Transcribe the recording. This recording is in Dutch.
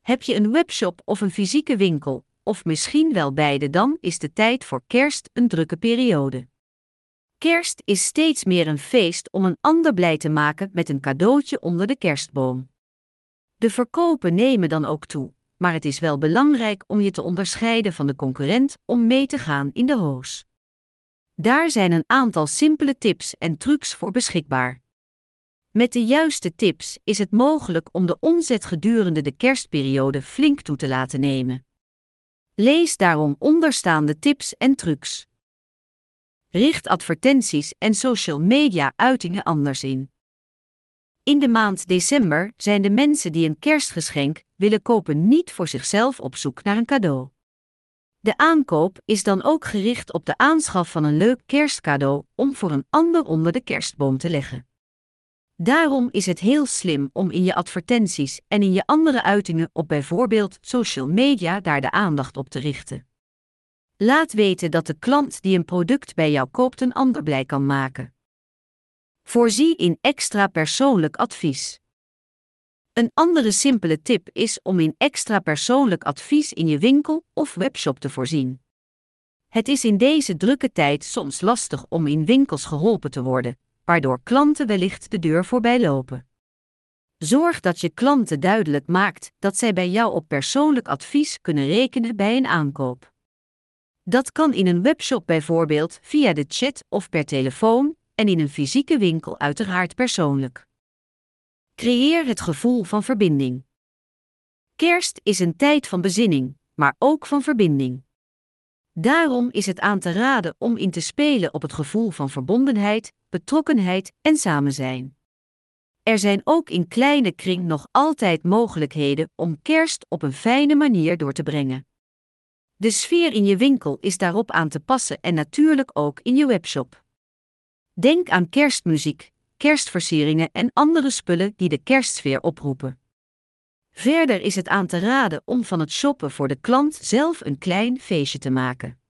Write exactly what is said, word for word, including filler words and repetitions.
Heb je een webshop of een fysieke winkel, of misschien wel beide, dan is de tijd voor kerst een drukke periode. Kerst is steeds meer een feest om een ander blij te maken met een cadeautje onder de kerstboom. De verkopen nemen dan ook toe, maar het is wel belangrijk om je te onderscheiden van de concurrent om mee te gaan in de hoos. Daar zijn een aantal simpele tips en trucs voor beschikbaar. Met de juiste tips is het mogelijk om de omzet gedurende de kerstperiode flink toe te laten nemen. Lees daarom onderstaande tips en trucs. Richt advertenties en social media uitingen anders in. In de maand december zijn de mensen die een kerstgeschenk willen kopen niet voor zichzelf op zoek naar een cadeau. De aankoop is dan ook gericht op de aanschaf van een leuk kerstcadeau om voor een ander onder de kerstboom te leggen. Daarom is het heel slim om in je advertenties en in je andere uitingen op bijvoorbeeld social media daar de aandacht op te richten. Laat weten dat de klant die een product bij jou koopt een ander blij kan maken. Voorzie in extra persoonlijk advies. Een andere simpele tip is om in extra persoonlijk advies in je winkel of webshop te voorzien. Het is in deze drukke tijd soms lastig om in winkels geholpen te worden, waardoor klanten wellicht de deur voorbij lopen. Zorg dat je klanten duidelijk maakt dat zij bij jou op persoonlijk advies kunnen rekenen bij een aankoop. Dat kan in een webshop bijvoorbeeld via de chat of per telefoon en in een fysieke winkel uiteraard persoonlijk. Creëer het gevoel van verbinding. Kerst is een tijd van bezinning, maar ook van verbinding. Daarom is het aan te raden om in te spelen op het gevoel van verbondenheid, betrokkenheid en samenzijn. Er zijn ook in kleine kring nog altijd mogelijkheden om kerst op een fijne manier door te brengen. De sfeer in je winkel is daarop aan te passen en natuurlijk ook in je webshop. Denk aan kerstmuziek, kerstversieringen en andere spullen die de kerstsfeer oproepen. Verder is het aan te raden om van het shoppen voor de klant zelf een klein feestje te maken.